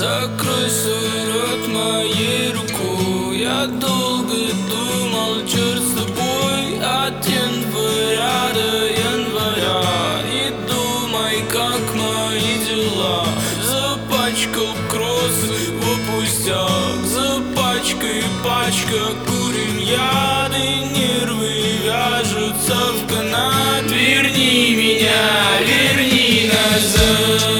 Закрой свой рот моей рукой. Я долго думал, черт с тобой, от января до января. И думай, как мои дела. Запачкал кроссы в пустяк, запачкай пачка курим яд, и нервы вяжутся в канат. Верни меня, верни назад.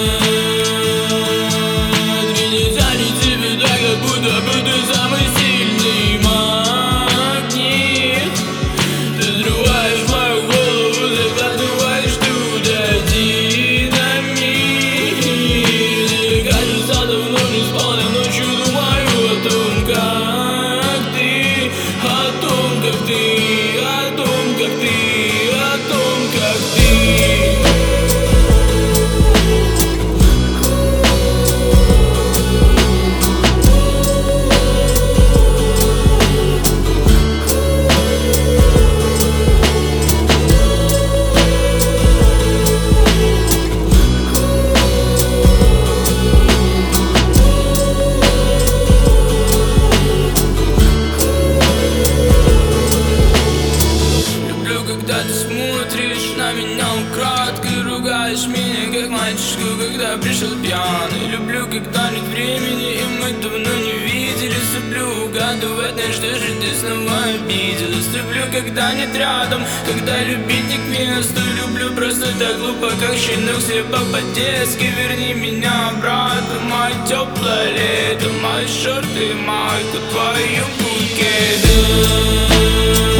Будто самый сильный магнит. Ты срываешь мою голову, захватываешь туда динамит. Кажется, давно не спал, я ночью думаю о том, как ты, о том, как ты, о том, как ты, о том, как ты. Когда ты смотришь на меня украдкой, ругаешь меня как мальчишку, когда пришел пьяный. Люблю, когда нет времени, и мы давно не виделись. Люблю угадывать, на что же ты снова обиделась. Люблю, когда нет рядом, когда любить не к месту. Люблю просто так глупо, как щенок, слепо по-детски. Верни меня обратно, мое теплое лето, мои шорты, майку, твою букет.